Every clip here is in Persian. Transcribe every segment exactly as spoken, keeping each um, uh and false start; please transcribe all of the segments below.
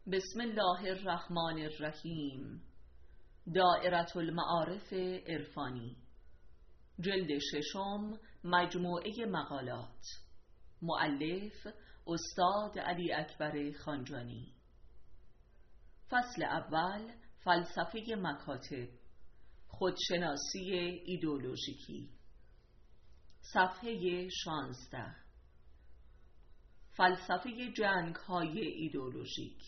بسم الله الرحمن الرحیم. دائره المعارف عرفانی، جلد ششم، مجموعه مقالات. مؤلف استاد علی اکبر خانجانی. فصل اول، فلسفه مکاتب، خودشناسی ایدئولوژیکی. صفحه شانزده. فلسفه جنگ‌های ایدئولوژیک.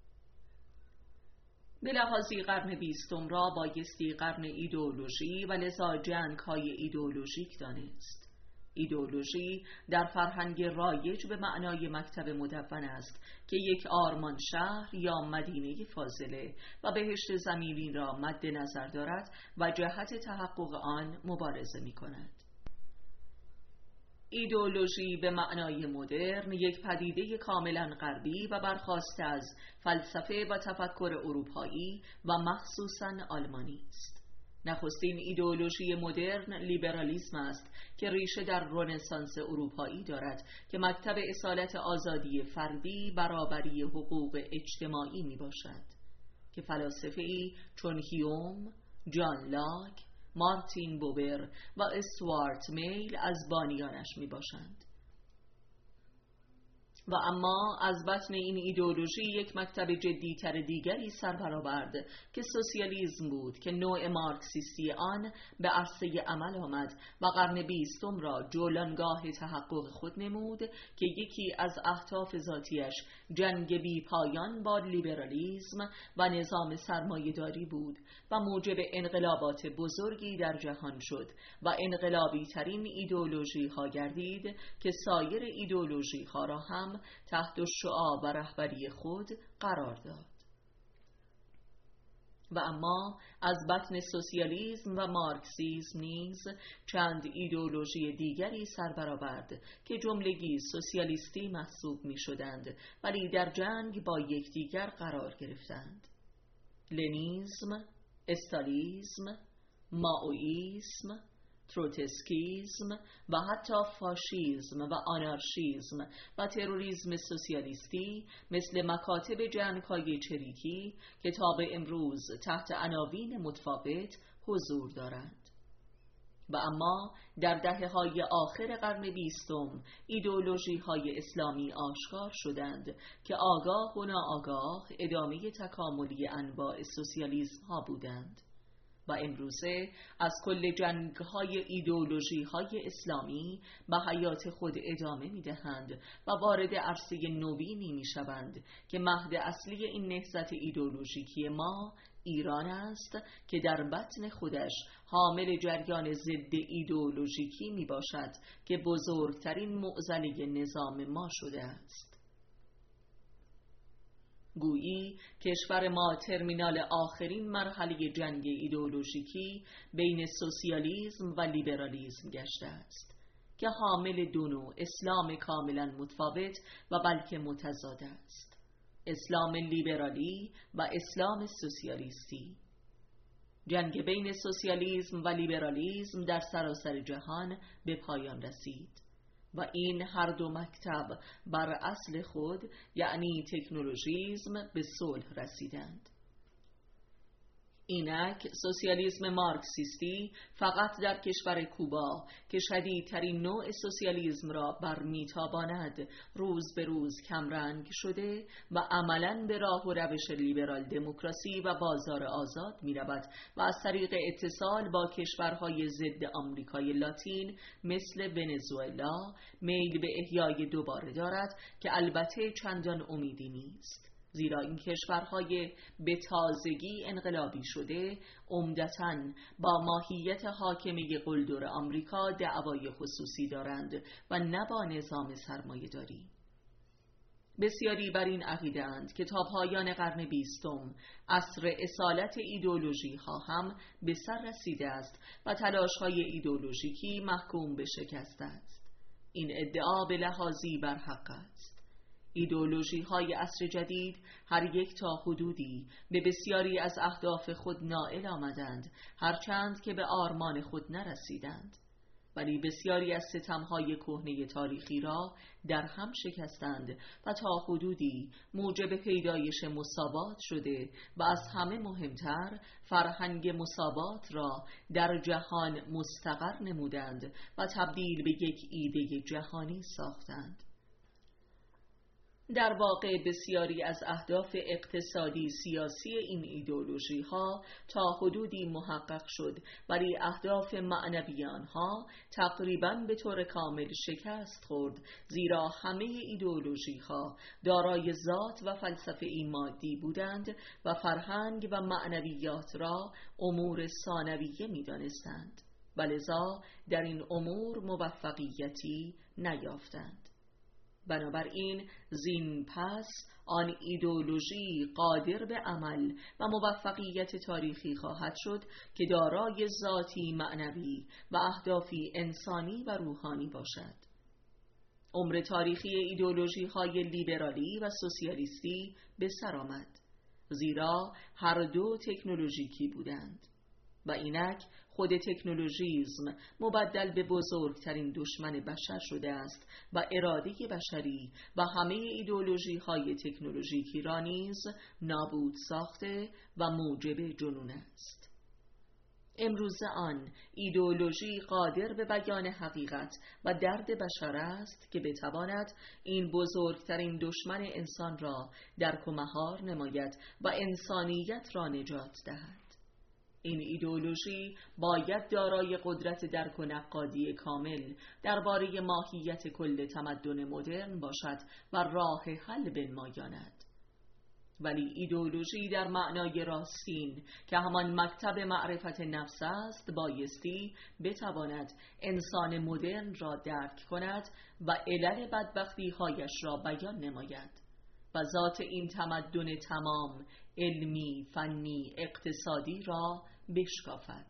به لحاظی قرن بیستم را بایستی قرن ایدئولوژی و لذا جنگ‌های ایدئولوژیک دانست. ایدئولوژی در فرهنگ رایج به معنای مکتب مدون است که یک آرمان شهر یا مدینه فاضله و بهشت زمینی را مد نظر دارد و جهت تحقق آن مبارزه می کند. ایدئولوژی به معنای مدرن یک پدیده کاملا غربی و برخاسته از فلسفه و تفکر اروپایی و مخصوصاً آلمانی است. نخستین ایدئولوژی مدرن لیبرالیسم است که ریشه در رنسانس اروپایی دارد که مکتب اصالت آزادی فردی، برابری حقوق اجتماعی می باشد که فلاسفه‌ای چون هیوم، جان لاک، مارتین بوبر و استوارت میل از بانیانش می باشند. و اما از بطن این ایدئولوژی یک مکتب جدیتر دیگری سر برآورد که سوسیالیسم بود که نوع مارکسیستی آن به عرصه عمل آمد و قرن بیستم را جولانگاه تحقق خود نمود که یکی از اهداف ذاتیش جنگ بی پایان با لیبرالیسم و نظام سرمایه‌داری بود و موجب انقلابات بزرگی در جهان شد و انقلابی ترین ایدئولوژی ها گردید که سایر ایدئولوژی ها را هم تحت شعاع و رهبری خود قرار داد. و اما از بطن سوسیالیسم و مارکسیسم نیز چند ایدئولوژی دیگری سر برآورد که جملگی سوسیالیستی محسوب می شدند ولی در جنگ با یکدیگر قرار گرفتند: لنیسم، استالیسم، مائویسم، تروتسکیسم و حتی فاشیسم و آنارشیسم و تروریسم سوسیالیستی مثل مکاتب جنگ‌های چریکی که تا به امروز تحت عناوین متفاوت حضور دارند. و اما در دهه‌های آخر قرن بیستم ایدئولوژی‌های اسلامی آشکار شدند که آگاه و ناآگاه ادامه تکاملی انواع سوسیالیسم ها بودند و امروزه از کل جنگ‌های ایدئولوژی‌های اسلامی به حیات خود ادامه می‌دهند و وارد عرصه نوینی می‌شوند که مهد اصلی این نهضت ایدئولوژیکی ما ایران است که در بطن خودش حامل جریان ضد ایدئولوژیکی میباشد که بزرگترین معضله نظام ما شده است. گویی کشور ما ترمینال آخرین مرحله جنگ ایدئولوژیکی بین سوسیالیسم و لیبرالیسم گشته است که حامل دو نوع اسلام کاملا متفاوت و بلکه متضاد است: اسلام لیبرالی و اسلام سوسیالیستی. جنگ بین سوسیالیسم و لیبرالیسم در سراسر جهان به پایان رسید و این هر دو مکتب بر اصل خود یعنی تکنولوژیسم به صلح رسیدند. اینک سوسیالیسم مارکسیستی فقط در کشور کوبا که شدیدترین نوع سوسیالیسم را برمیتاباند روز به روز کمرنگ شده و عملاً به راه و روش لیبرال دموکراسی و بازار آزاد می رود و از طریق اتصال با کشورهای ضد آمریکای لاتین مثل ونزوئلا میل به احیای دوباره دارد که البته چندان امیدی نیست، زیرا این کشورهای به تازگی انقلابی شده عمدتاً با ماهیت حاکمه قلدر آمریکا دعوای خصوصی دارند و نه با نظام سرمایه‌داری. بسیاری بر این عقیده اند که تا پایان قرن بیستم عصر اصالت ایدئولوژی ها هم به سر رسیده است و تلاش های ایدئولوژیکی محکوم به شکست است. این ادعا به لحاظی بر حق است. ایدئولوژی های عصر جدید هر یک تا حدودی به بسیاری از اهداف خود نائل آمدند، هرچند که به آرمان خود نرسیدند. ولی بسیاری از ستم‌های کهنه تاریخی را در هم شکستند و تا حدودی موجب پیدایش مساوات شده و از همه مهمتر فرهنگ مساوات را در جهان مستقر نمودند و تبدیل به یک ایده جهانی ساختند. در واقع بسیاری از اهداف اقتصادی سیاسی این ایدئولوژی ها تا حدودی محقق شد، ولی اهداف معنوی آنها تقریباً به طور کامل شکست خورد، زیرا همه ایدئولوژی ها دارای ذات و فلسفه ای مادی بودند و فرهنگ و معنویات را امور ثانویه می دانستند و لذا در این امور موفقیتی نیافتند. بنابراین زین پس آن ایدئولوژی قادر به عمل و موفقیت تاریخی خواهد شد که دارای ذاتی معنوی و اهدافی انسانی و روحانی باشد. عمر تاریخی ایدئولوژی های لیبرالی و سوسیالیستی به سر آمد، زیرا هر دو تکنولوژیکی بودند و اینک خود تکنولوژیسم مبدل به بزرگترین دشمن بشر شده است و اراده بشری و همه ایدئولوژی های تکنولوژیکی را نیز نابود ساخته و موجب جنون است. امروز آن ایدئولوژی قادر به بیان حقیقت و درد بشر است که بتواند این بزرگترین دشمن انسان را درک و مهار نماید و انسانیت را نجات دهد. این ایدئولوژی باید دارای قدرت درک و نقادی کامل درباره ماهیت کل تمدن مدرن باشد و راه حل بنمایاند. ولی ایدئولوژی در معنای راستین که همان مکتب معرفت نفس است بایستی بتواند انسان مدرن را درک کند و علل بدبختی هایش را بیان نماید و ذات این تمدن تمام علمی، فنی، اقتصادی را بشکافد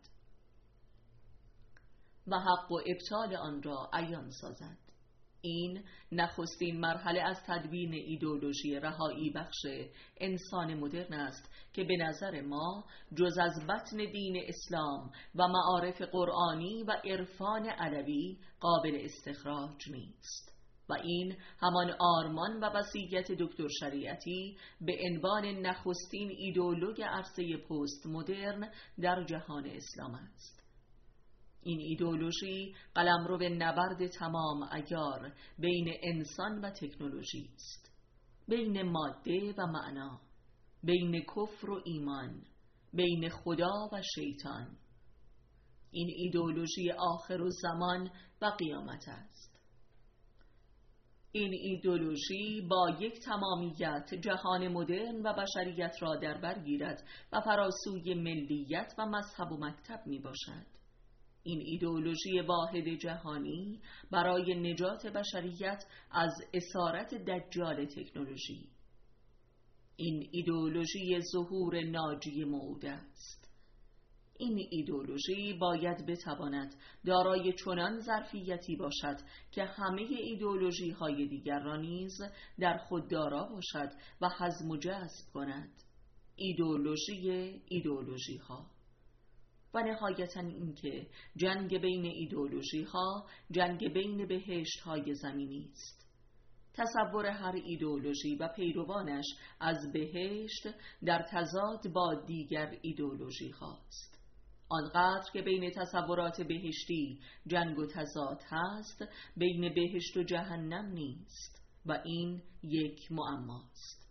و حق و ابطال آن را عیان سازد. این نخستین مرحله از تدوین ایدئولوژی رهایی بخش انسان مدرن است که به نظر ما جز از بطن دین اسلام و معارف قرآنی و عرفان علوی قابل استخراج نیست و این همان آرمان و وصیت دکتر شریعتی به عنوان نخستین ایدئولوگ عرصه پست مدرن در جهان اسلام است. این ایدئولوژی قلمرو نبرد تمام عیار بین انسان و تکنولوژی است، بین ماده و معنا، بین کفر و ایمان، بین خدا و شیطان. این ایدئولوژی آخر الزمان و قیامت است. این ایدئولوژی با یک تمامیت جهان مدرن و بشریت را در بر گیرد و فراسوی ملیت و مذهب و مکتب می باشد. این ایدئولوژی واحد جهانی برای نجات بشریت از اسارت دجال تکنولوژی. این ایدئولوژی ظهور ناجی موعود است. این ایدئولوژی باید بتواند دارای چنان ظرفیتی باشد که همه ایدئولوژی های دیگر را نیز در خود دارا باشد و هضم و جذب کند. ایدئولوژی ایدئولوژی ها. و نهایتاً اینکه جنگ بین ایدئولوژی ها جنگ بین بهشت های زمینی است. تصور هر ایدئولوژی و پیروانش از بهشت در تضاد با دیگر ایدئولوژی هاست. آنقدر که بین تصورات بهشتی جنگ و تضاد هست، بین بهشت و جهنم نیست و این یک معماست.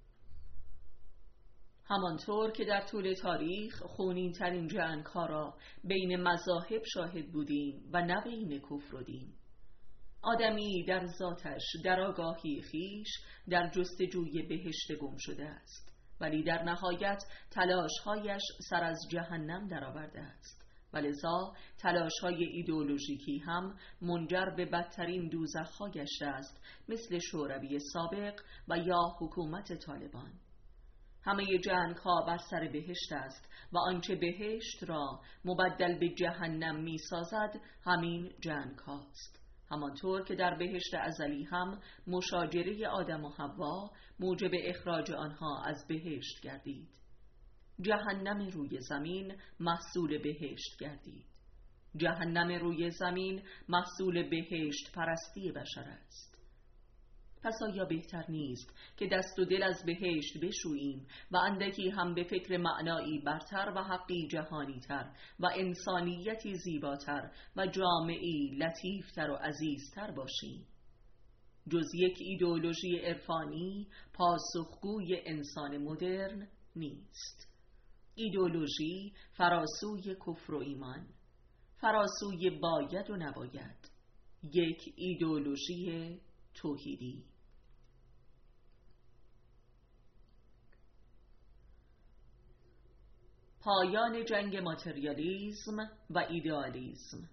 همانطور که در طول تاریخ خونین ترین جنگ ها را بین مذاهب شاهد بودیم و نه بین کفر و دین. آدمی در ذاتش در آگاهی خیش در جستجوی بهشت گم شده است، ولی در نهایت تلاش‌هایش سر از جهنم درآورده است و لذا تلاش‌های ایدئولوژیکی هم منجر به بدترین دوزخ‌ها گشته است، مثل شوروی سابق و یا حکومت طالبان. همه جنگ‌ها بر سر بهشت است و آنچه بهشت را مبدل به جهنم می‌سازد همین جنگ‌هاست. همانطور که در بهشت ازلی هم مشاجره آدم و حوا موجب اخراج آنها از بهشت گردید. جهنم روی زمین محصول بهشت گردید. جهنم روی زمین محصول بهشت پرستی بشر است. پس آیا بهتر نیست که دست و دل از بهشت بشوییم و اندکی هم به فکر معنایی برتر و حقی جهانی تر و انسانیتی زیباتر و جامعی لطیفتر و عزیزتر باشیم؟ جز یک ایدئولوژی عرفانی پاسخگوی انسان مدرن نیست. ایدئولوژی فراسوی کفر و ایمان، فراسوی باید و نباید، یک ایدئولوژی توحیدی. پایان جنگ ماتریالیسم و ایدئالیسم.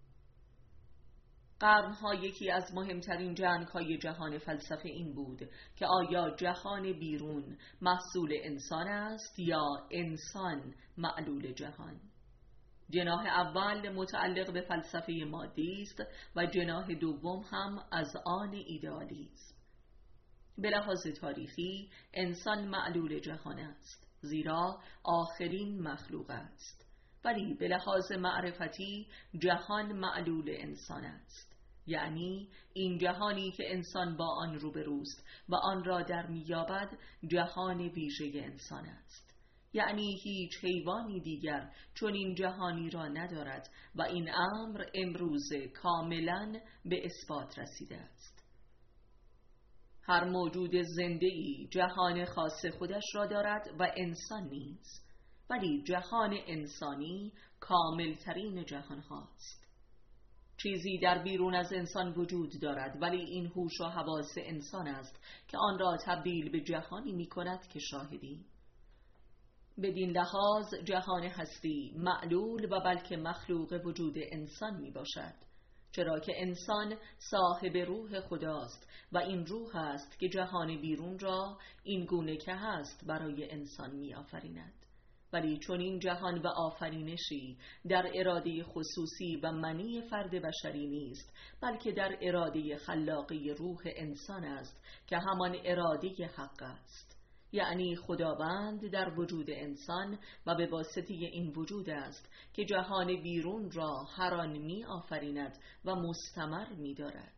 قرنها یکی از مهمترین جنگ‌های جهان فلسفه این بود که آیا جهان بیرون محصول انسان است یا انسان معلول جهان. جناح اول متعلق به فلسفه مادی است و جناح دوم هم از آن ایدئالیسم. به لحاظ تاریخی انسان معلول جهان است، زیرا آخرین مخلوق است، ولی به لحاظ معرفتی جهان معلول انسان است، یعنی این جهانی که انسان با آن روبروست و آن را در میابد جهان ویژه انسان است. یعنی هیچ حیوانی دیگر چون این جهانی را ندارد و این امر امروزه کاملا به اثبات رسیده است. هر موجود زنده‌ای جهان خاص خودش را دارد و انسان نیز، ولی جهان انسانی کاملترین جهان هاست. چیزی در بیرون از انسان وجود دارد، ولی این هوش و حواس انسان است که آن را تبدیل به جهانی می کند که شاهدیم. بدین لحاظ جهان هستی معلول و بلکه مخلوق وجود انسان می باشد، چرا که انسان صاحب روح خداست و این روح است که جهان بیرون را این گونه که هست برای انسان می آفریند. ولی چون این جهان و آفرینشی در اراده خصوصی و منی فرد بشری نیست، بلکه در اراده خلاقی روح انسان است که همان اراده حق است. یعنی خداوند در وجود انسان و به واسطه این وجود است که جهان بیرون را هر آن می آفریند و مستمر می دارد.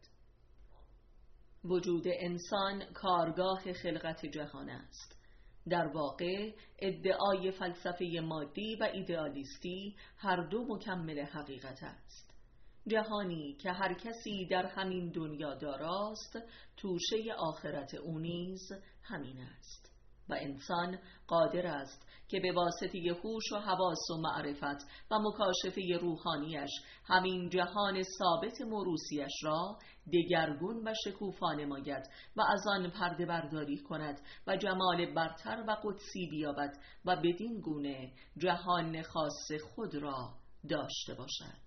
وجود انسان کارگاه خلقت جهان است. در واقع ادعای فلسفه مادی و ایدئالیستی هر دو مکمل حقیقت است. جهانی که هر کسی در همین دنیا داراست توشه آخرت او نیز همین است و انسان قادر است که به واسطه هوش و حواس و معرفت و مکاشفه روحانیش همین جهان ثابت موروثیش را دگرگون و شکوفا نماید و از آن پرده برداری کند و جمال برتر و قدسی بیابد و بدین گونه جهان خاص خود را داشته باشد.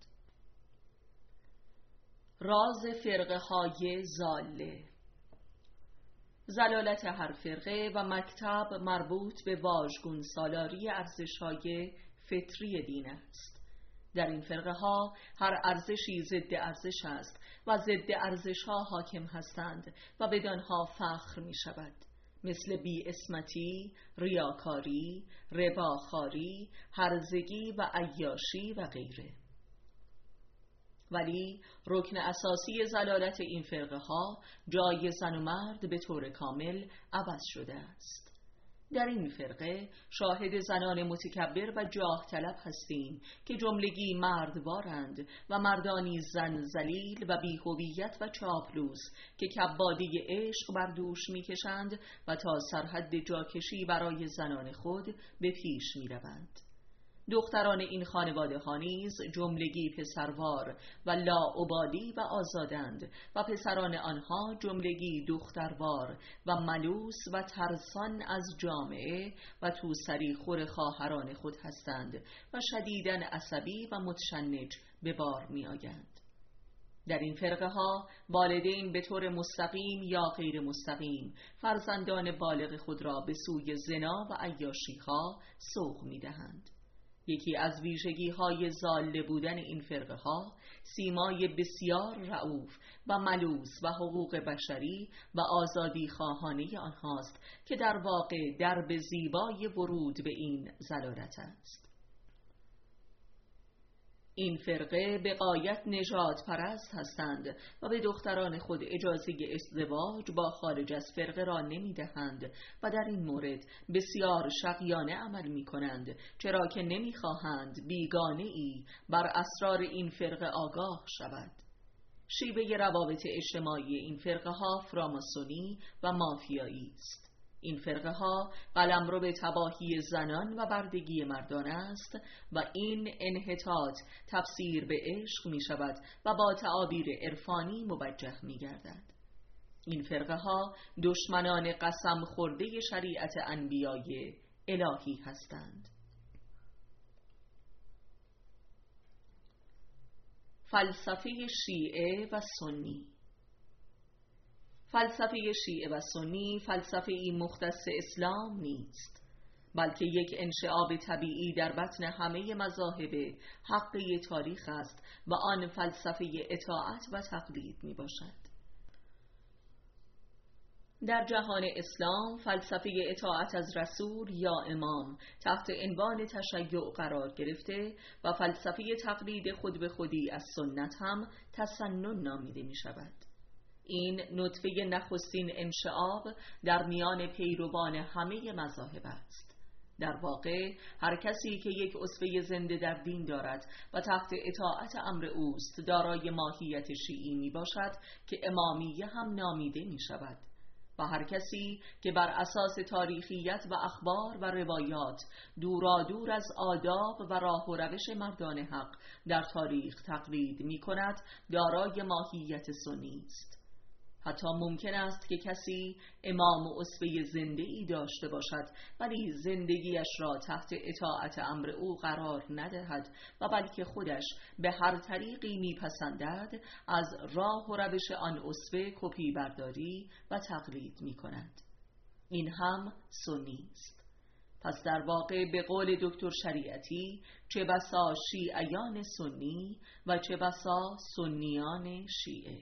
راز فرقه های ضاله. ضلالت هر فرقه و مکتب مربوط به واژگون سالاری ارزش‌های فطری دین است. در این فرقه ها هر ارزشی ضد ارزش است و ضد ارزش ها حاکم هستند و بدانها فخر می شود، مثل بی اسمتی، ریاکاری، رباخواری، هرزگی و عیاشی و غیره. ولی رکن اساسی ضلالت این فرقه ها جای زن و مرد به طور کامل عوض شده است. در این فرقه شاهد زنان متکبر و جاه طلب هستیم که جملگی مردوارند و مردانی زن ذلیل و بی‌هویت و چاپلوس که کبادی عشق بر دوش می‌کشند و تا سرحد جاکشی برای زنان خود به پیش می‌روند. دختران این خانواده ها نیز جملگی پسروار و لاابالی و آزادند و پسران آنها جملگی دختروار و ملوس و ترسان از جامعه و توسری خور خواهران خود هستند و شدیداً عصبی و متشنج به بار می آیند. در این فرقه ها والدین به طور مستقیم یا غیر مستقیم فرزندان بالغ خود را به سوی زنا و عیاشی ها سوق می دهند. یکی از ویژگی های ضاله بودن این فرقه ها سیمای بسیار رئوف و ملوس و حقوق بشری و آزادی خواهانه آنهاست که در واقع درب زیبای ورود به این ضلالت است. این فرقه به غایت نژاد پرست هستند و به دختران خود اجازه ازدواج با خارج از فرقه را نمی دهند و در این مورد بسیار شقیانه عمل می کنند، چرا که نمی خواهند بیگانه ای بر اسرار این فرقه آگاه شود. شیوه روابط اجتماعی این فرقه ها فراماسونی و مافیایی است. این فرقه ها قلمرو به تباهی زنان و بردگی مردان است و این انحطاط تفسیر به عشق می شود و با تعابیر عرفانی موجه می گردد. این فرقه ها دشمنان قسم خورده شریعت انبیای الهی هستند. فلسفه شیعه و سنی. فلسفه شیعه و سنی فلسفه ای مختص اسلام نیست، بلکه یک انشعاب طبیعی در بطن همه مذاهب حقی تاریخ است و آن فلسفه اطاعت و تقلید می باشد. در جهان اسلام فلسفه اطاعت از رسول یا امام تحت عنوان تشیع قرار گرفته و فلسفه تقلید خود به خودی از سنت هم تسنن نامیده می شود. این نطفه نخستین انشعاب در میان پیروان همه مذاهب است. در واقع هر کسی که یک اسوه زنده در دین دارد و تحت اطاعت امر اوست دارای ماهیت شیعی می باشد که امامیه هم نامیده می شود و هر کسی که بر اساس تاریخیت و اخبار و روایات دورادور از آداب و راه و روش مردان حق در تاریخ تقلید می کند دارای ماهیت سنی است. حتی ممکن است که کسی امام و اسوه زنده ای داشته باشد ولی زندگیش را تحت اطاعت امر او قرار ندهد و بلکه خودش به هر طریقی میپسندد از راه و روش آن اسوه کپی برداری و تقلید می کند. این هم سنی است. پس در واقع به قول دکتر شریعتی چه بسا شیعیان سنی و چه بسا سنیان شیعه.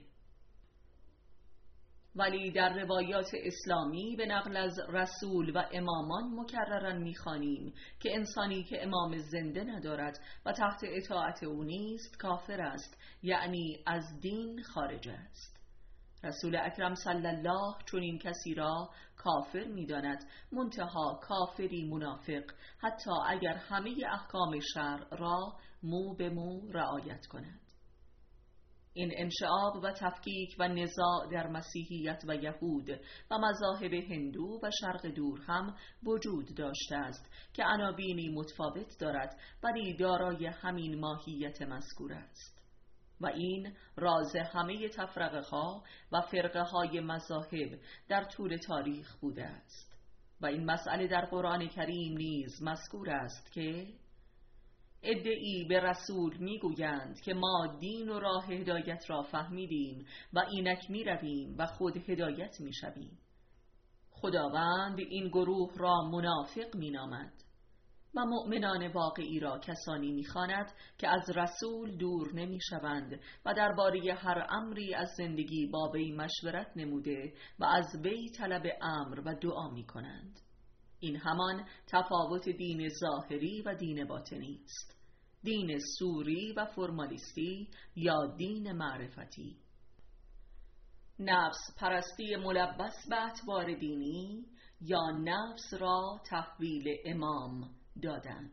ولی در روایات اسلامی به نقل از رسول و امامان مکرراً می‌خوانیم که انسانی که امام زنده ندارد و تحت اطاعت او نیست کافر است، یعنی از دین خارج است. رسول اکرم صلی الله چون این کسی را کافر می‌داند، منتها کافری منافق، حتی اگر همه احکام شرع را مو به مو رعایت کند. این انشعاب و تفکیک و نزاع در مسیحیت و یهود و مذاهب هندو و شرق دور هم وجود داشته است که عناوینی متفاوت دارد ولی دارای همین ماهیت مذکور است و این راز همه تفرقه ها و فرقه های مذاهب در طول تاریخ بوده است. و این مسئله در قرآن کریم نیز مذکور است که ادعی به رسول میگویند که ما دین و راه هدایت را فهمیدیم و اینک میرویم و خود هدایت میشویم. خداوند این گروه را منافق مینامد و مؤمنان واقعی را کسانی میخواند که از رسول دور نمیشوند و درباره هر امری از زندگی با وی مشورت نموده و از وی طلب امر و دعا میکنند. این همان تفاوت دین ظاهری و دین باطنی است، دین سوری و فرمالیستی یا دین معرفتی. نفس پرستی ملبس به اطوار دینی یا نفس را تحویل امام دادن.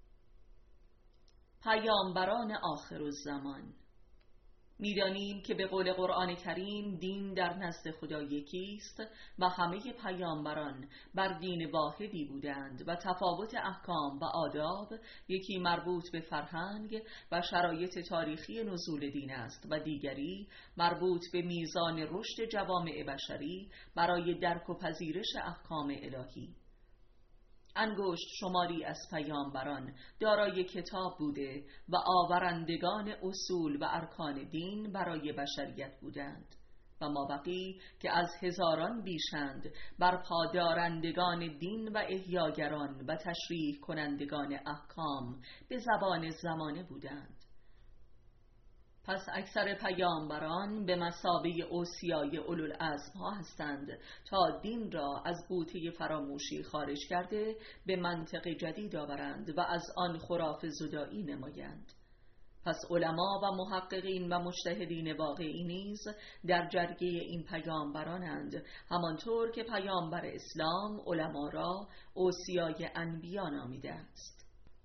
پیامبران آخرالزمان. می‌دانیم که به قول قرآن کریم دین در نزد خدا یکی است و همه پیامبران بر دین واحدی بودند و تفاوت احکام و آداب یکی مربوط به فرهنگ و شرایط تاریخی نزول دین است و دیگری مربوط به میزان رشد جوامع بشری برای درک و پذیرش احکام الهی. انگشت شماری از پیامبران دارای کتاب بوده و آورندگان اصول و ارکان دین برای بشریت بودند و مابقی که از هزاران بیشند بر پادارندگان دین و احیاگران و تشریح کنندگان احکام به زبان زمانه بودند. پس اکثر پیامبران به مثابه اوصیای اولوالعزم ها هستند تا دین را از بوته فراموشی خارج کرده به منطق جدید آورند و از آن خرافه زدایی نمایند. پس علما و محققین و مجتهدین واقعی نیز در جرگه این پیامبرانند، همانطور که پیامبر اسلام علما را اوصیای انبیا نامیده است.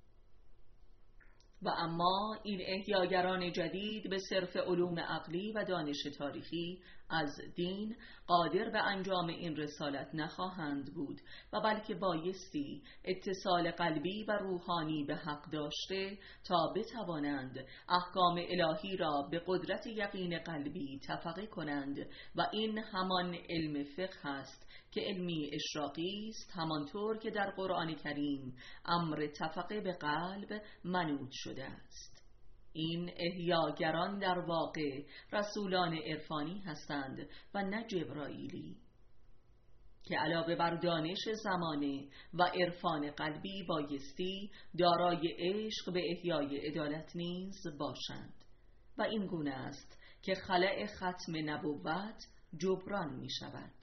و اما این احیاگران جدید به صرف علوم عقلی و دانش تاریخی از دین قادر به انجام این رسالت نخواهند بود و بلکه بایستی اتصال قلبی و روحانی به حق داشته تا بتوانند احکام الهی را به قدرت یقین قلبی تفقه کنند و این همان علم فقه است که علمی اشراقی است، همانطور که در قرآن کریم امر تفقه به قلب منوط شده است. این احیاگران در واقع رسولان عرفانی هستند و نه جبرائیلی، که علاوه بر دانش زمانه و عرفان قلبی بایستی دارای عشق به احیای عدالت نیز باشند. و این گونه است که خلأ ختم نبوت جبران می شود.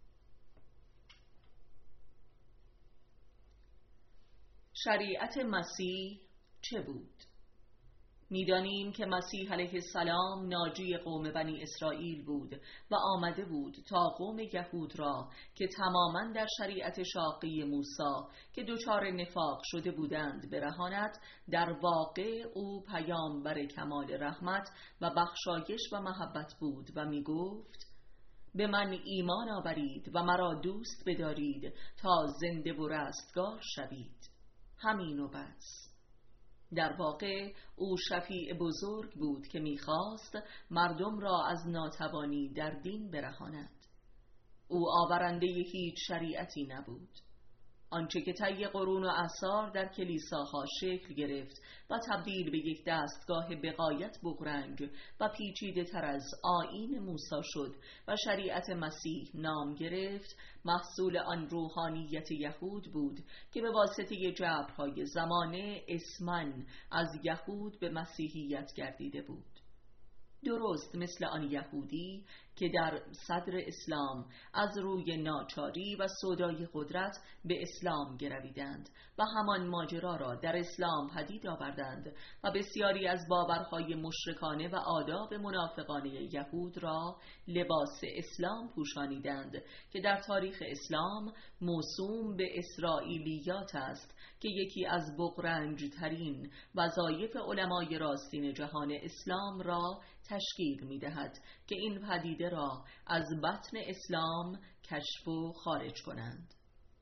شریعت مسیح چه بود؟ می‌دانیم که مسیح علیه السلام ناجی قوم بنی اسرائیل بود و آمده بود تا قوم یهود را که تماماً در شریعت شاقی موسی که دچار نفاق شده بودند برهاند. در واقع او پیامبر کمال رحمت و بخشایش و محبت بود و می‌گفت به من ایمان آورید و مرا دوست بدارید تا زنده و رستگار شوید. همین و بس. در واقع او شفیع بزرگ بود که می‌خواست مردم را از ناتوانی در دین برهاند. او آورنده هیچ شریعتی نبود. آنچه که طی قرون و اعصار در کلیساها شکل گرفت و تبدیل به یک دستگاه بغایت بغرنج و پیچیده تر از آیین موسی شد و شریعت مسیح نام گرفت، محصول آن روحانیت یهود بود که به واسطه جبرهای زمانه اسماً از یهود به مسیحیت گردیده بود. درست مثل آن یهودی که در صدر اسلام از روی ناچاری و سودای قدرت به اسلام گرویدند و همان ماجرا را در اسلام پدید آوردند و بسیاری از باورهای مشرکانه و آداب منافقانه یهود را لباس اسلام پوشانیدند که در تاریخ اسلام موسوم به اسرائیلیات است که یکی از بغرنج ترین وظایف علمای راستین جهان اسلام را تشکیل می دهد که این پدیده را از بطن اسلام کشف و خارج کنند.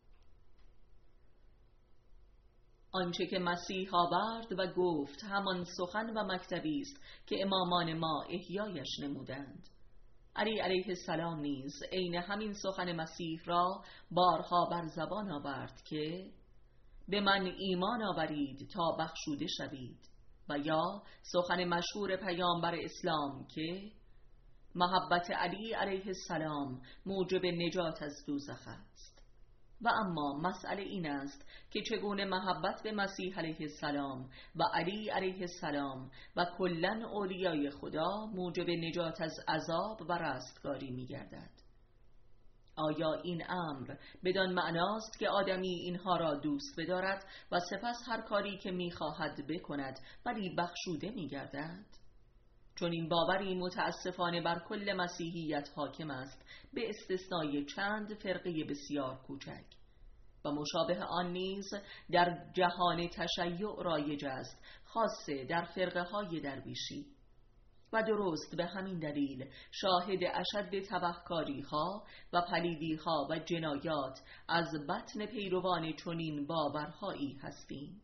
آنچه که مسیح آورد و گفت همان سخن و مکتبی است که امامان ما احیایش نمودند. علی علیه السلام نیز عین همین سخن مسیح را بارها بر زبان آورد که به من ایمان آورید تا بخشوده شوید، و یا سخن مشهور پیامبر اسلام که محبت علی علیه السلام موجب نجات از دوزخ است. و اما مسئله این است که چگونه محبت به مسیح علیه السلام و علی علیه السلام و کلاً اولیای خدا موجب نجات از عذاب و رستگاری می گردد. آیا این امر بدان معناست که آدمی اینها را دوست بدارد و سپس هر کاری که می‌خواهد بکند ولی بخشوده می‌گردد؟ چون این باوری متاسفانه بر کل مسیحیت حاکم است، به استثنای چند فرقه بسیار کوچک، و مشابه آن نیز در جهان تشیع رایج است، خاصه در فرقه های درویشی. و درست به همین دلیل شاهد اشد تبهکاری ها و پلیدی ها و جنایات از بطن پیروان چنین باورهایی هستیم.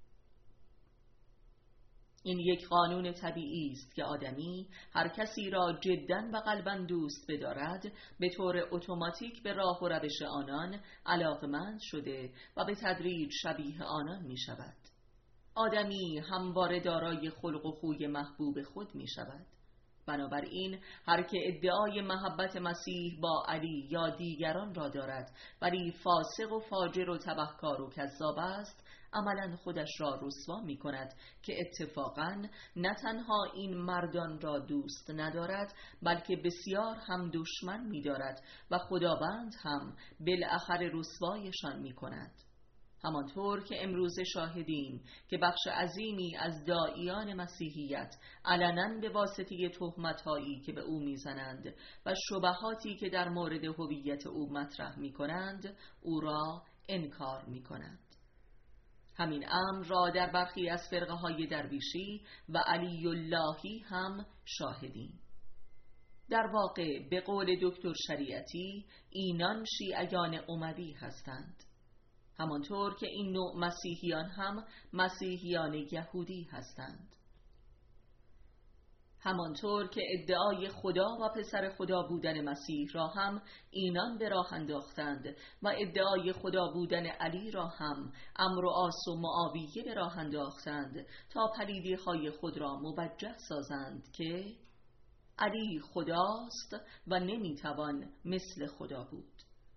این یک قانون طبیعی است که آدمی هر کسی را جداً و قلباً دوست بدارد، به طور اتوماتیک به راه و روش آنان علاقمند شده و به تدریج شبیه آنان می شود. آدمی همواره دارای خلق و خوی محبوب خود می شود. بنابراین هر که ادعای محبت مسیح با علی یا دیگران را دارد ولی فاسق و فاجر و تبهکار و کذاب است، عملاً خودش را رسوا می کند که اتفاقاً نه تنها این مردان را دوست ندارد بلکه بسیار هم دشمن می دارد و خداوند هم بالاخره رسوایشان می کند. همانطور که امروز شاهدیم که بخش عظیمی از داعیان مسیحیت علناً به واسطه تهمت‌هایی که به او میزنند و شبهاتی که در مورد هویت او مطرح میکنند او را انکار میکنند. همین امر را در برخی از فرقه های درویشی و علی اللهی هم شاهدیم. در واقع به قول دکتر شریعتی اینان شیعیان اموی هستند، همانطور که این نوع مسیحیان هم مسیحیان یهودی هستند. همانطور که ادعای خدا و پسر خدا بودن مسیح را هم اینان به راه انداختند و ادعای خدا بودن علی را هم عمرو و عاص و معاویه به راه انداختند تا پلیدی‌های خود را موجه سازند که علی خداست و نمیتوان مثل خدا بود.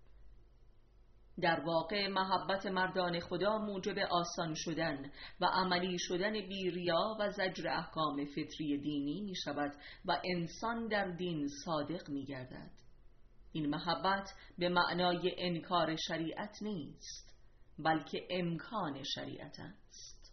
در واقع محبت مردان خدا موجب آسان شدن و عملی شدن بیریا و زجر احکام فطری دینی می شود و انسان در دین صادق می گردد. این محبت به معنای انکار شریعت نیست، بلکه امکان شریعت است.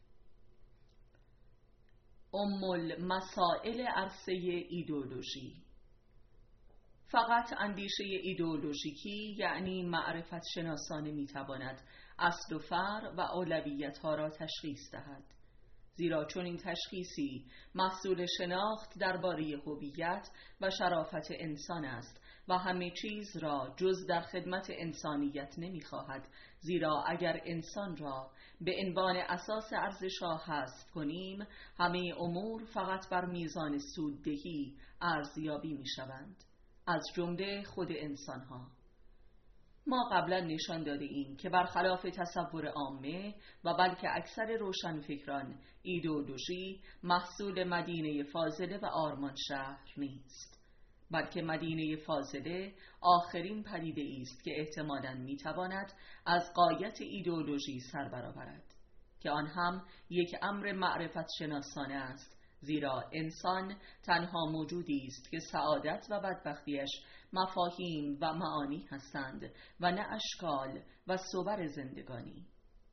ام المسائل عرصه ایدئولوژی. فقط اندیشه ایدئولوژیکی یعنی معرفت شناسانه میتواند اصل و فرع و اولویت ها را تشخیص دهد، زیرا چون این تشخیصی محصول شناخت درباره هویت و شرافت انسان است و همه چیز را جز در خدمت انسانیت نمیخواهد، زیرا اگر انسان را به عنوان اساس ارزش‌ها حذف کنیم همه امور فقط بر میزان سوددهی ارزیابی میشوند، از جمله خود انسان‌ها. ما قبلا نشان داده ایم که برخلاف تصور عامه و بلکه اکثر روشنفکران، ایدئولوژی محصول مدینه فاضله و آرمان شهر نیست، بلکه مدینه فاضله آخرین پدیده است که احتمالاً میتواند از غایت ایدئولوژی سر برآورد، که آن هم یک امر معرفت شناسانه است، زیرا انسان تنها موجودی است که سعادت و بدبختیش مفاهیم و معانی هستند و نه اشکال و صور زندگانی.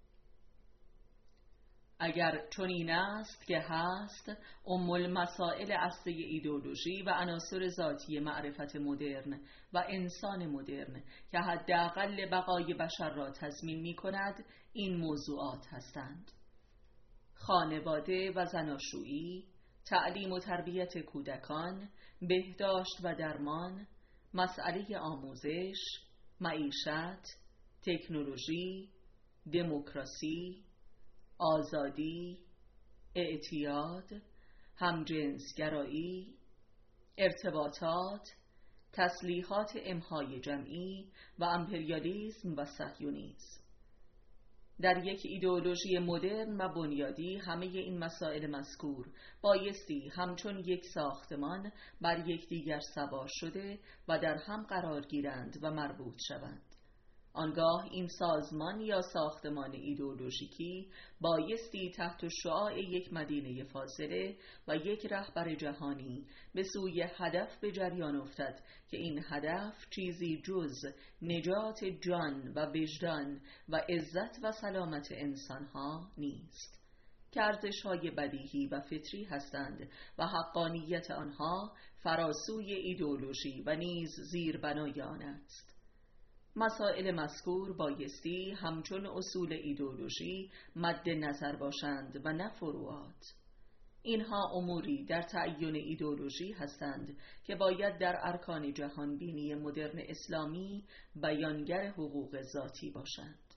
اگر چنین است که هست، ام المسائل اصلی ایدئولوژی و عناصر ذاتی معرفت مدرن و انسان مدرن که حداقل بقای بشر را تضمین می کند این موضوعات هستند: خانواده و زناشویی، تعلیم و تربیت کودکان، بهداشت و درمان، مسئله آموزش، معیشت، تکنولوژی، دموکراسی، آزادی، اعتیاد، همجنسگرایی، ارتباطات، تسلیحات امهای جمعی و امپریالیسم و صهیونیسم. در یک ایدئولوژی مدرن و بنیادی همه این مسائل مذکور بایستی همچون یک ساختمان بر یکدیگر سوار شده و در هم قرار گیرند و مربوط شوند. آنگاه این سازمان یا ساختمان ایدئولوژیکی بایستی تحت شعاع یک مدینه فاضله و یک رهبر جهانی به سوی هدف به جریان افتد که این هدف چیزی جز نجات جان و وجدان و عزت و سلامت انسانها نیست، که ارزش‌های بدیهی و فطری هستند و حقانیت آنها فراسوی ایدئولوژی و نیز زیربنای آن است. مسائل مذکور بایستی همچون اصول ایدئولوژی مد نظر باشند و نه فروعات. اینها اموری در تعیین ایدئولوژی هستند که باید در ارکان جهانبینی مدرن اسلامی بیانگر حقوق ذاتی باشند.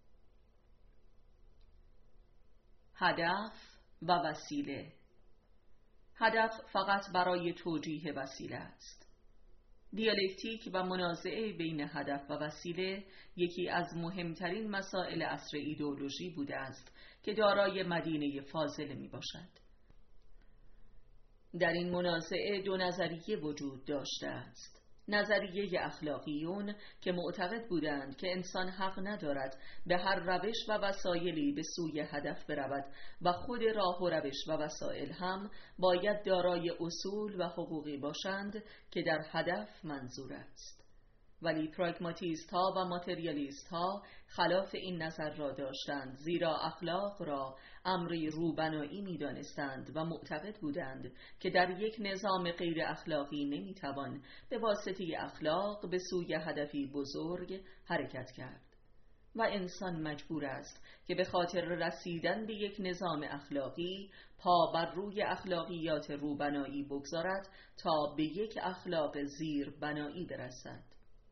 هدف و وسیله. هدف فقط برای توجیه وسیله است. دیالکتیک و منازعه بین هدف و وسیله یکی از مهمترین مسائل عصر ایدئولوژی بوده است که دارای مدینه فاضله می باشد. در این منازعه دو نظریه وجود داشته است: نظریه اخلاقیون که معتقد بودند که انسان حق ندارد به هر روش و وسایلی به سوی هدف برود و خود راه و روش و وسایل هم باید دارای اصول و حقوقی باشند که در هدف منظور است، ولی پراگماتیست ها و ماتریالیست ها خلاف این نظر را داشتند، زیرا اخلاق را امری روبنایی می دانستند و معتقد بودند که در یک نظام غیر اخلاقی نمی توان به واسطه اخلاق به سوی هدفی بزرگ حرکت کرد و انسان مجبور است که به خاطر رسیدن به یک نظام اخلاقی پا بر روی اخلاقیات روبنایی بگذارد تا به یک اخلاق زیر بنایی برسد.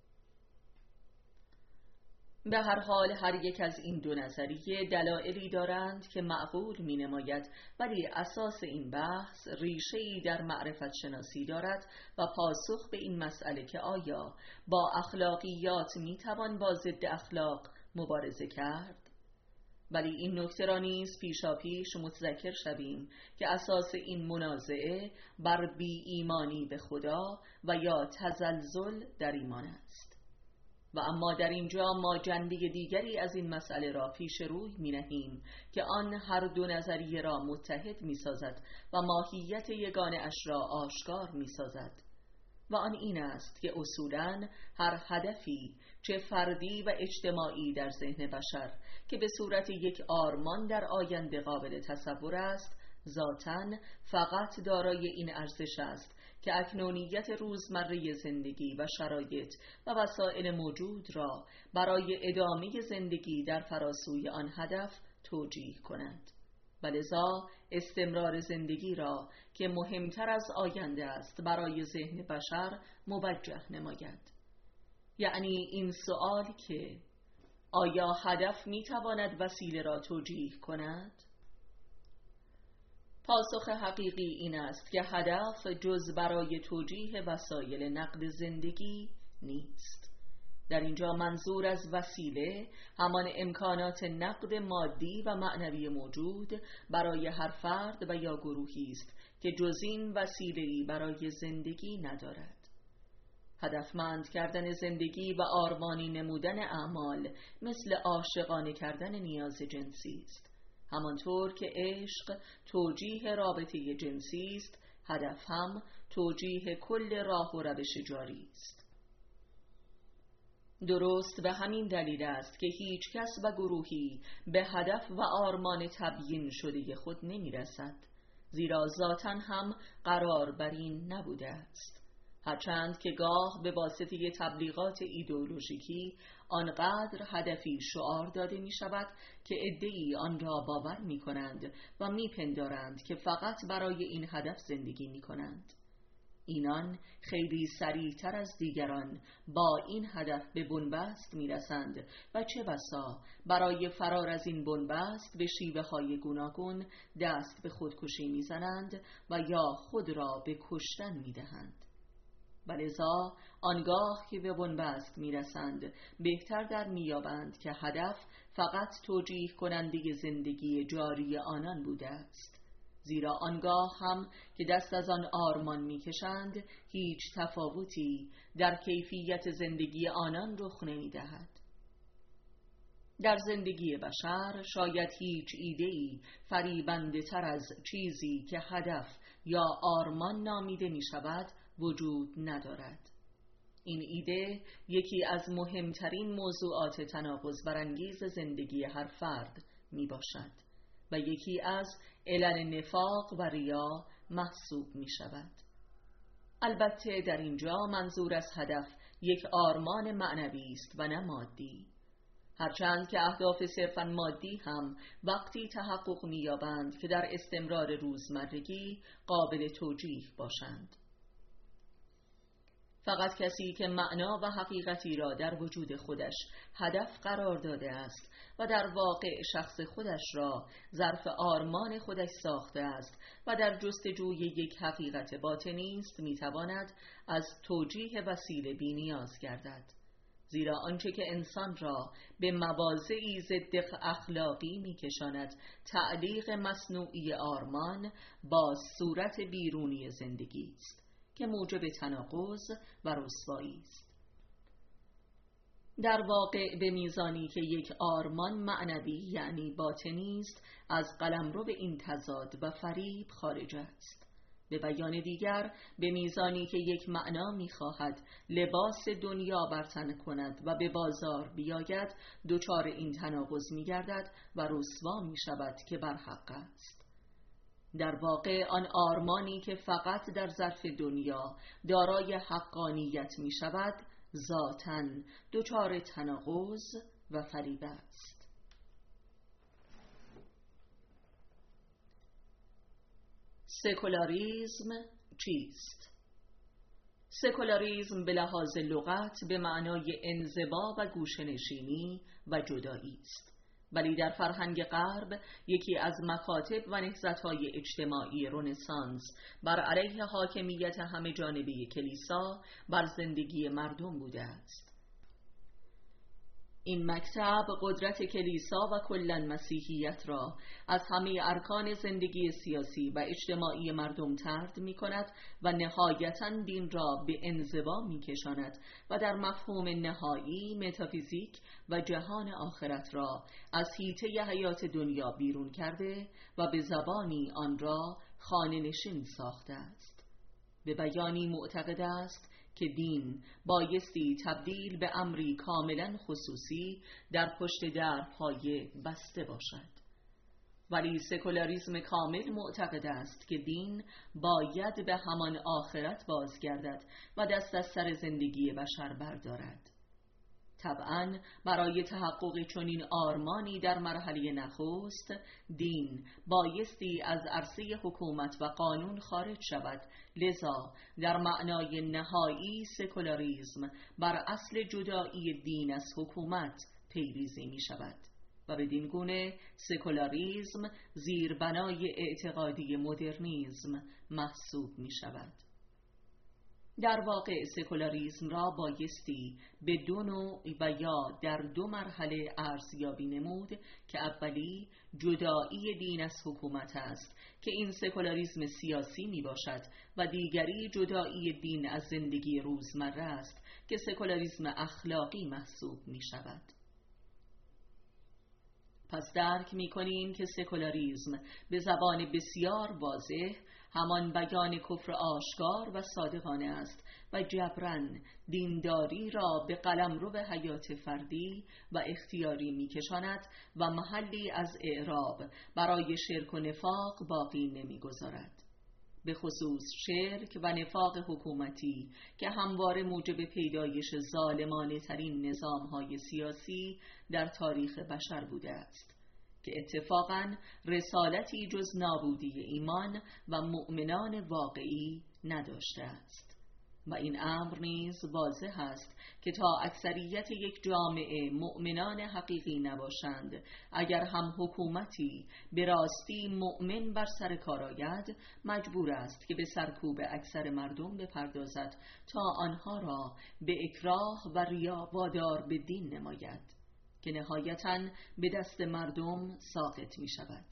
به هر حال هر یک از این دو نظریه دلایلی دارند که معقول می نماید، ولی اساس این بحث ریشه‌ای در معرفت شناسی دارد و پاسخ به این مسئله که آیا با اخلاقیات می توان با ضد اخلاق مبارزه کرد؟ ولی این نکته را نیز پیشا پیش متذکر شویم که اساس این منازعه بر بی ایمانی به خدا و یا تزلزل در ایمان است. و اما در اینجا ما جنبه دیگری از این مسئله را پیش روی می نهیم که آن هر دو نظریه را متحد می سازد و ماهیت یگانه اش را آشکار می سازد و آن این است که اصولاً هر هدفی چه فردی و اجتماعی در ذهن بشر که به صورت یک آرمان در آینده قابل تصور است، ذاتاً فقط دارای این ارزش است که اکنونیت روزمره زندگی و شرایط و وسایل موجود را برای ادامه زندگی در فراسوی آن هدف توجیه کند و لذا استمرار زندگی را که مهمتر از آینده است برای ذهن بشر موجه نماید. یعنی این سؤال که آیا هدف میتواند وسیله را توجیه کند؟ پاسخ حقیقی این است که هدف جز برای توجیه وسایل نقد زندگی نیست. در اینجا منظور از وسیله همان امکانات نقد مادی و معنوی موجود برای هر فرد و یا گروهی است که جز این وسیله‌ای برای زندگی ندارد. هدفمند کردن زندگی و آرمانی نمودن اعمال مثل عاشقانه کردن نیاز جنسی است. همانطور که عشق توجیه رابطه جنسی است، هدف هم توجیه کل راه و روش جاری است. درست به همین دلیل است که هیچ کس و گروهی به هدف و آرمان تبیین شده خود نمی رسد، زیرا ذاتاً هم قرار بر این نبوده است. هرچند که گاه به واسطه تبلیغات ایدئولوژیکی آنقدر هدفی شعار داده می شود که عده‌ای آن را باور می کنند و می پندارند که فقط برای این هدف زندگی می کنند. اینان خیلی سریعتر از دیگران با این هدف به بنبست می رسند و چه بسا برای فرار از این بنبست به شیوه های گوناگون دست به خودکشی می زنند و یا خود را به کشتن می دهند. ولذا آنگاه که به بنبست می رسند بهتر در می یابند که هدف فقط توجیه کننده زندگی جاری آنان بوده است، زیرا آنگاه هم که دست از آن آرمان می کشند هیچ تفاوتی در کیفیت زندگی آنان رخ نمی دهد. در زندگی بشر شاید هیچ ایده‌ای فریبنده تر از چیزی که هدف یا آرمان نامیده می شود وجود ندارد. این ایده یکی از مهمترین موضوعات تناقض برانگیز زندگی هر فرد می باشد و یکی از علل نفاق و ریا محسوب می شود. البته در اینجا منظور از هدف یک آرمان معنوی است و نه مادی، هرچند که اهداف صرفاً مادی هم وقتی تحقق می یابند که در استمرار روزمرگی قابل توجیه باشند. فقط کسی که معنا و حقیقتی را در وجود خودش هدف قرار داده است و در واقع شخص خودش را ظرف آرمان خودش ساخته است و در جستجوی یک حقیقت باطنی است میتواند از توجیه وسیله بی نیاز گردد، زیرا آنچه که انسان را به مواضعی ضد اخلاقی میکشاند تعلیق مصنوعی آرمان با صورت بیرونی زندگی است که موجب تناقض و رسوایی است. در واقع به میزانی که یک آرمان معنوی یعنی باطنی است از قلمرو این تضاد و فریب خارج است به بیان دیگر، به میزانی که یک معنا می‌خواهد لباس دنیا بر تن کند و به بازار بیاید، دچار این تناقض می‌گردد و رسوا می‌شود که بر حق است. در واقع آن آرمانی که فقط در ظرف دنیا دارای حقانیت می‌شود، ذاتاً دچار تناقض و فریب است. سکولاریسم چیست؟ سکولاریسم به لحاظ لغت به معنای انزوا و گوشه‌نشینی و جدایی است، ولی در فرهنگ غرب یکی از مکاتب و نهضت‌های اجتماعی رنسانس بر علیه حاکمیت همه جانبه کلیسا بر زندگی مردم بوده است. این مکتب قدرت کلیسا و کلاً مسیحیت را از همه ارکان زندگی سیاسی و اجتماعی مردم طرد می کند و نهایتاً دین را به انزوا می کشاند و در مفهوم نهایی متافیزیک و جهان آخرت را از حیطه حیات دنیا بیرون کرده و به زبانی آن را خانه نشین ساخته است. به بیانی معتقد است که دین بایستی تبدیل به امری کاملا خصوصی در پشت درهای بسته باشد، ولی سکولاریسم کامل معتقد است که دین باید به همان آخرت بازگردد و دست از سر زندگی بشر بردارد. طبعاً برای تحقق چنین آرمانی در مرحله نخست، دین بایستی از عرصه حکومت و قانون خارج شود، لذا در معنای نهایی سکولاریسم بر اصل جدایی دین از حکومت پیریزی می شود و بدین گونه سکولاریسم زیربنای اعتقادی مدرنیسم محسوب می شود. در واقع سکولاریسم را بایستی به دو نوع و یا در دو مرحله ارزیابی نمود که اولی جدایی دین از حکومت است که این سکولاریسم سیاسی می باشد و دیگری جدایی دین از زندگی روزمره است که سکولاریسم اخلاقی محسوب می شود. پس درک می کنیم که سکولاریسم به زبان بسیار واضح همان بیان کفر آشکار و صادقانه است و جبران دینداری را به قلمرو به حیات فردی و اختیاری می کشاند و محلی از اعراب برای شرک و نفاق باقی نمی گذارد، به خصوص شرک و نفاق حکومتی که همواره موجب پیدایش ظالمانه ترین نظام‌های سیاسی در تاریخ بشر بوده است که اتفاقاً رسالتی جز نابودی ایمان و مؤمنان واقعی نداشته است. و این امر نیز واضح است که تا اکثریت یک جامعه مؤمنان حقیقی نباشند، اگر هم حکومتی به راستی مؤمن بر سر کار آید، مجبور است که به سرکوب اکثر مردم بپردازد تا آنها را به اکراه و ریا وادار به دین نماید که نهایتاً به دست مردم ساقط می شود.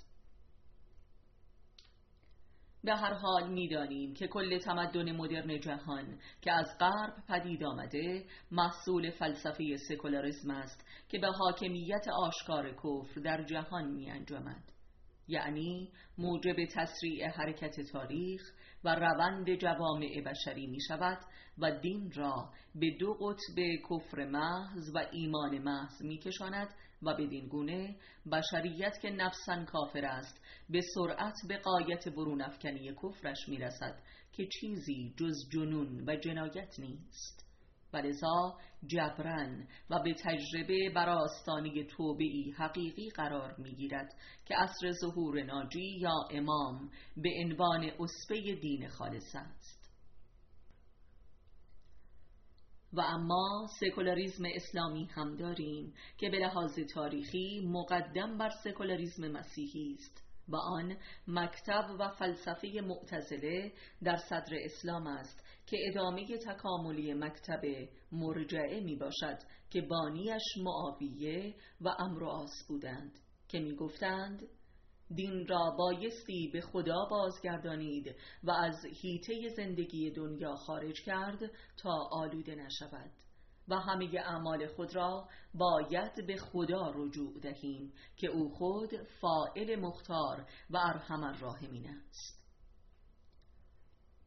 به هر حال می‌دانیم که کل تمدن مدرن جهان که از غرب پدید آمده محصول فلسفه سکولاریسم است که به حاکمیت آشکار کفر در جهان می‌انجامد، یعنی موجب تسریع حرکت تاریخ و روند جوامع بشری می شود و دین را به دو قطب کفر محض و ایمان محض می کشاند و بدین گونه بشریت که نفساً کافر است به سرعت به غایت برون افکنی کفرش می رسد که چیزی جز جنون و جنایت نیست، ولذا جبران و به تجربه بر آستانه توبه‌ای حقیقی قرار می‌گیرد که عصر ظهور ناجی یا امام به عنوان اسوه دین خالص است. و اما سکولاریسم اسلامی هم داریم که به لحاظ تاریخی مقدم بر سکولاریسم مسیحی است و آن مکتب و فلسفه معتزله در صدر اسلام است که ادامه تکاملی مکتب مرجعه می باشد که بانیش معاویه و عمرو و عاص بودند که می گفتند دین را بایستی به خدا بازگردانید و از حیطه زندگی دنیا خارج کرد تا آلوده نشود و همه اعمال خود را باید به خدا رجوع دهیم که او خود فاعل مختار و ارحم الراحمین است.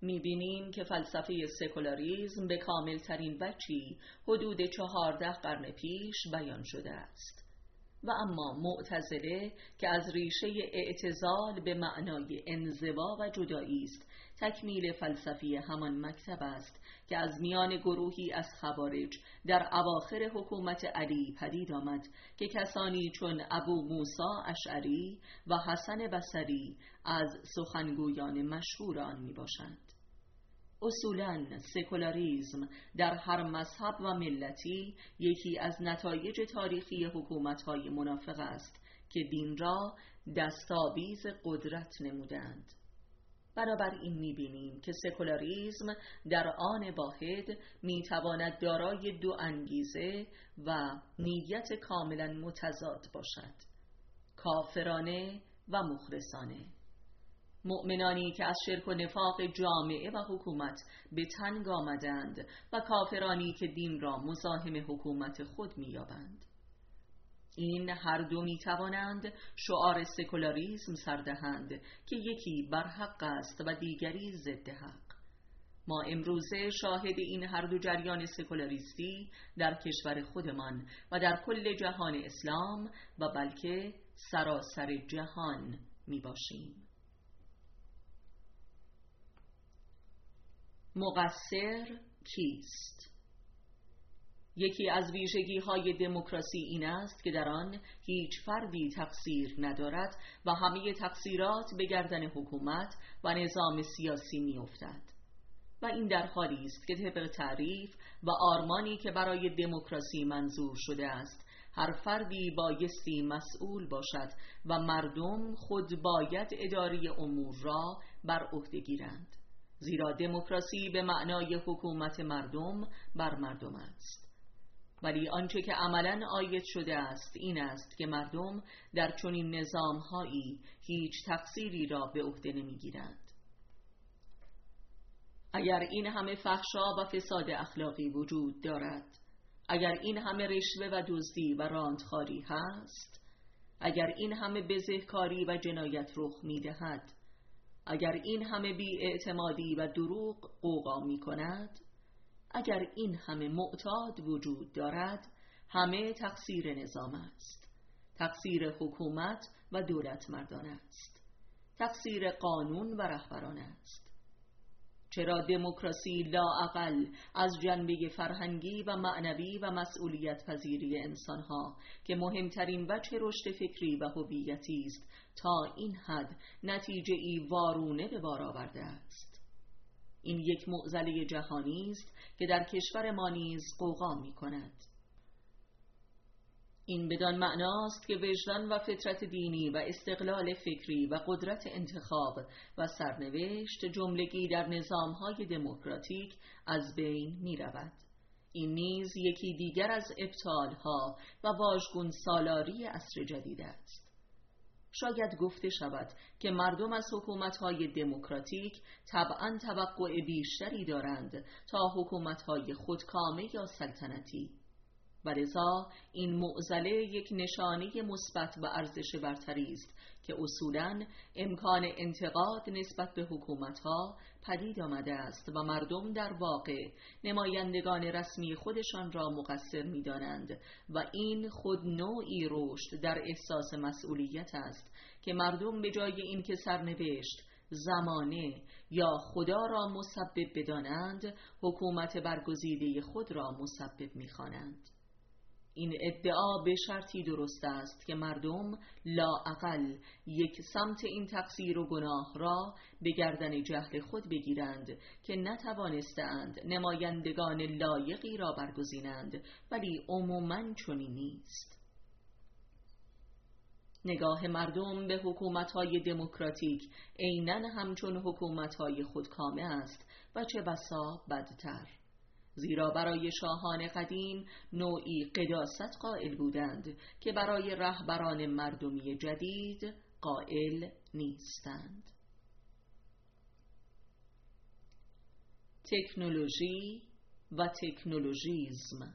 می‌بینیم که فلسفه سکولاریسم به کامل ترین وجهی حدود چهارده قرن پیش بیان شده است و اما معتزله که از ریشه اعتزال به معنای انزوا و جدایی است، تکمیل فلسفی همان مکتب است که از میان گروهی از خوارج در اواخر حکومت علی پدید آمد که کسانی چون ابو موسی اشعری و حسن بصری از سخنگویان مشهور آن می باشند. اصولاً سکولاریسم در هر مذهب و ملتی یکی از نتایج تاریخی حکومت‌های منافق است که دین را دستاویز قدرت نمودند. بنابراین می‌بینیم که سکولاریسم در آن واحد می‌تواند دارای دو انگیزه و نیت کاملاً متضاد باشد: کافرانه و مخلصانه. مؤمنانی که از شرک و نفاق جامعه و حکومت به تنگ آمدند و کافرانی که دین را مزاحم حکومت خود می‌یابند. این هر دو می توانند شعار سکولاریسم سردهند که یکی بر حق است و دیگری ضد حق. ما امروزه شاهد این هر دو جریان سکولاریستی در کشور خودمان و در کل جهان اسلام و بلکه سراسر جهان می باشیم. مقصر کیست؟ یکی از ویژگی‌های دموکراسی این است که در آن هیچ فردی تقصیر ندارد و همه تقصیرات به گردن حکومت و نظام سیاسی می‌افتد و این در حالی است که طبق تعریف و آرمانی که برای دموکراسی منظور شده است هر فردی بایستی مسئول باشد و مردم خود باید اداره امور را بر عهده گیرند، زیرا دموکراسی به معنای حکومت مردم بر مردم است. ولی آنچه که عملاً عاید شده است این است که مردم در چنین نظام‌هایی هیچ تقصیری را به عهده نمی‌گیرند. اگر این همه فحشا و فساد اخلاقی وجود دارد، اگر این همه رشوه و دزدی و راندخواری هست، اگر این همه بزهکاری و جنایت رخ می‌دهد، اگر این همه بی‌اعتمادی و دروغ غوغا می‌کند، اگر این همه معتاد وجود دارد، همه تقصیر نظام است، تقصیر حکومت و دولت مردان است، تقصیر قانون و رهبران است. چرا دموکراسی لااقل از جنبه فرهنگی و معنوی و مسئولیت پذیری انسانها که مهمترین وجه رشد فکری و هویتی است تا این حد نتیجه ای وارونه به بار آورده است؟ این یک معضله جهانی است که در کشور ما نیز غوغا می کند. این بدان معناست که وجدان و فطرت دینی و استقلال فکری و قدرت انتخاب و سرنوشت جملگی در نظام‌های دموکراتیک از بین می رود. این نیز یکی دیگر از ابطال‌ها و واژگون سالاری عصر جدید است. شاید گفته شود که مردم از حکومت‌های دموکراتیک طبعاً توقع بیشتری دارند تا حکومت‌های خودکامه یا سلطنتی، ولذا این معضله یک نشانه مثبت و ارزش برتری است که اصولاً امکان انتقاد نسبت به حکومت‌ها پدید آمده است و مردم در واقع نمایندگان رسمی خودشان را مقصر می‌دانند و این خود نوعی رشد در احساس مسئولیت است که مردم به جای اینکه سرنوشت، زمانه یا خدا را مسبب بدانند، حکومت برگزیده خود را مسبب می‌خوانند. این ادعا به شرطی درست است که مردم لااقل یک سمت این تقصیر و گناه را به گردن جهل خود بگیرند که نتوانستند نمایندگان لایقی را برگزینند، ولی عموماً چنین نیست. نگاه مردم به حکومت‌های دموکراتیک عیناً همچون حکومت‌های خودکامه است و چه بسا بدتر، زیرا برای شاهان قدیم نوعی قداست قائل بودند که برای رهبران مردمی جدید قائل نیستند. تکنولوژی و تکنولوژیسم.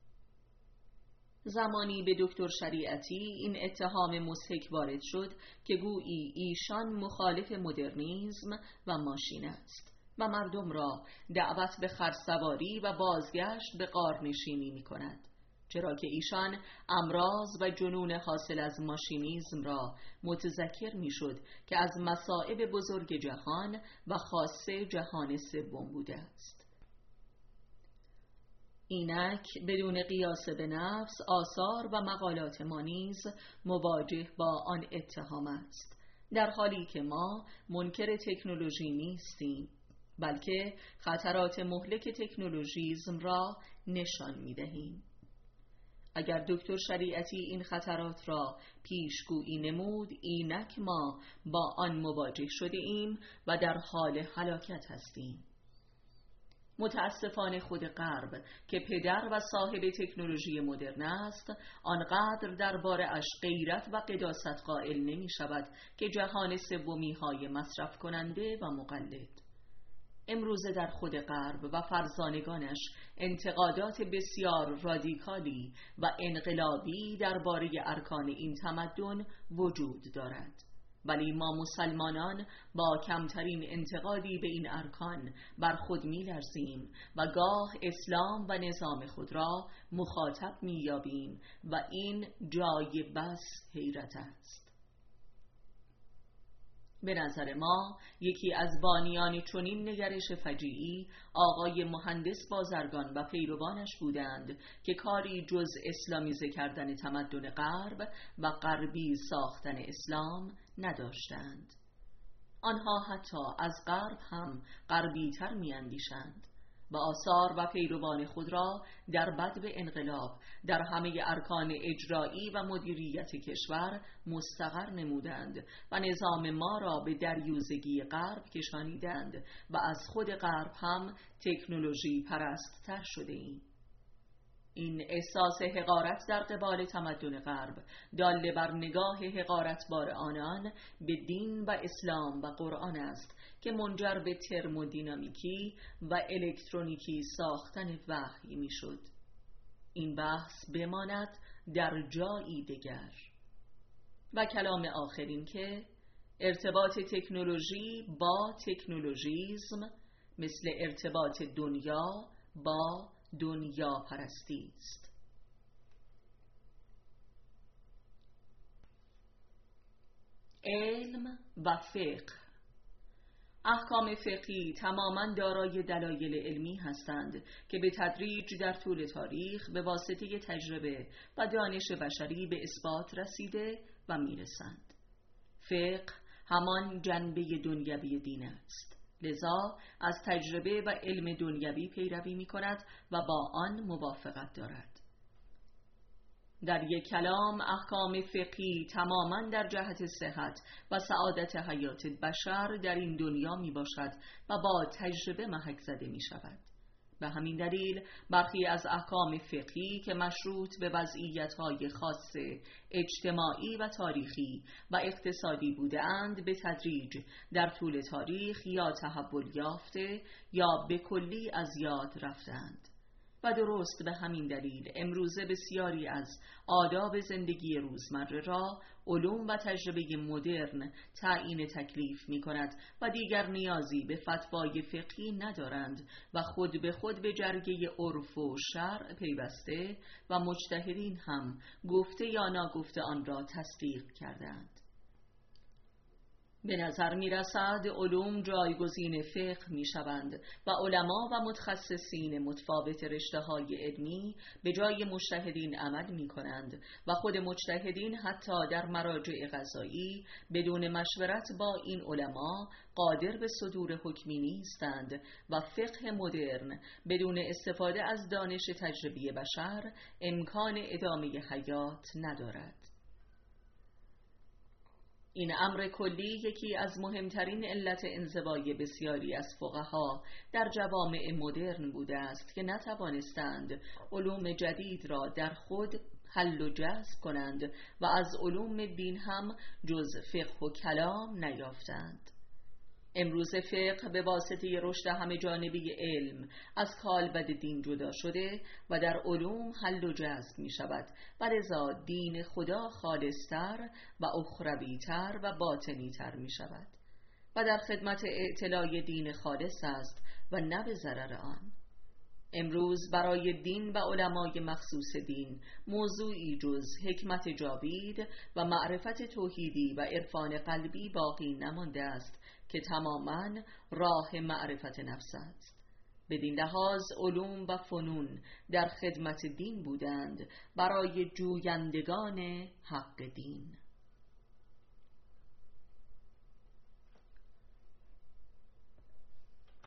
زمانی به دکتر شریعتی این اتهام مضحک وارد شد که گویی ایشان مخالف مدرنیسم و ماشین است، و مردم را دعوت به خرسواری و بازگشت به غارنشینی می کند، چرا که ایشان امراض و جنون حاصل از ماشینیزم را متذکر می شد که از مصائب بزرگ جهان و خاصه جهان سوم بوده است. اینک بدون قیاس به نفس آثار و مقالات ما نیز مواجه با آن اتهام است، در حالی که ما منکر تکنولوژی نیستیم، بلکه خطرات مهلک تکنولوژیزم را نشان می دهیم. اگر دکتر شریعتی این خطرات را پیشگویی نمود، اینک ما با آن مواجه شده ایم و در حال هلاکت هستیم. متاسفانه خود غرب که پدر و صاحب تکنولوژی مدرن است، آنقدر درباره اش غیرت و قداست قائل نمی شود که جهان سومی های مصرف کننده و مقلد. امروزه در خود غرب و فرزانگانش انتقادات بسیار رادیکالی و انقلابی درباره ارکان این تمدن وجود دارد، ولی ما مسلمانان با کمترین انتقادی به این ارکان بر خود می لرزیم و گاه اسلام و نظام خود را مخاطب می یابیم و این جای بس حیرت است. به نظر ما یکی از بانیان چنین نگرش فجیعی آقای مهندس بازرگان و پیروانش بودند که کاری جز اسلامیزه کردن تمدن غرب و غربی ساختن اسلام نداشتند. آنها حتی از غرب هم غربی تر می اندیشند و آثار و پیروان خود را در بدو انقلاب در همه ارکان اجرایی و مدیریت کشور مستقر نمودند و نظام ما را به دریوزگی غرب کشانیدند و از خود غرب هم تکنولوژی پرست تر شده ایم. این احساس حقارت در قبال تمدن غرب داله بر نگاه حقارتبار آنان به دین و اسلام و قرآن است که منجر به ترمودینامیکی و الکترونیکی ساختن وحی می شد. این بحث بماند در جایی دیگر. و کلام آخرین که ارتباط تکنولوژی با تکنولوژیزم مثل ارتباط دنیا با دنیا پرستی است. علم و فقه. احکام فقهی تماماً دارای دلایل علمی هستند که به تدریج در طول تاریخ به واسطه تجربه و دانش بشری به اثبات رسیده و میرسند. فقه همان جنبه دنیوی دین است، لذا از تجربه و علم دنیوی پیروی می کند و با آن موافقت دارد. در یک کلام احکام فقهی تماماً در جهت صحت و سعادت حیات بشر در این دنیا می باشد و با تجربه محک زده می شود. به همین دلیل برخی از احکام فقهی که مشروط به وضعیت‌های خاص اجتماعی و تاریخی و اقتصادی بوده‌اند به تدریج در طول تاریخ یا تحول یافته یا به کلی از یاد رفتند. و درست به همین دلیل امروزه بسیاری از آداب زندگی روزمره را علوم و تجربه مدرن تعیین تکلیف می کند و دیگر نیازی به فتوای فقهی ندارند و خود به خود به جرگه عرف و شرع پیوسته و مجتهدین هم گفته یا ناگفته آن را تصدیق کردند. به نظر می رسد علوم جایگزین فقه می شوند و علما و متخصصین متفاوت رشته های علمی به جای مجتهدین عمل می کنند و خود مجتهدین حتی در مراجع قضایی بدون مشورت با این علما قادر به صدور حکمی نیستند و فقه مدرن بدون استفاده از دانش تجربی بشر امکان ادامه حیات ندارد. این امر کلی یکی از مهمترین علت انزوای بسیاری از فقها در جوامع مدرن بوده است که نتوانستند علوم جدید را در خود حل و جذب کنند و از علوم دین هم جز فقه و کلام نیافتند. امروز فقه به واسطه رشد همه جانبه علم از کالبد دین جدا شده و در علوم حل و جذب می شود و لذا دین خدا خالصتر و اخرویتر و باطنیتر می شود و در خدمت اعتلای دین خالص است و نه به ضرر آن. امروز برای دین و علمای مخصوص دین موضوعی جز حکمت جاوید و معرفت توحیدی و عرفان قلبی باقی نمانده است که تماماً راه معرفت نفس است. بدین لحاظ علوم و فنون در خدمت دین بودند برای جویندگان حق دین.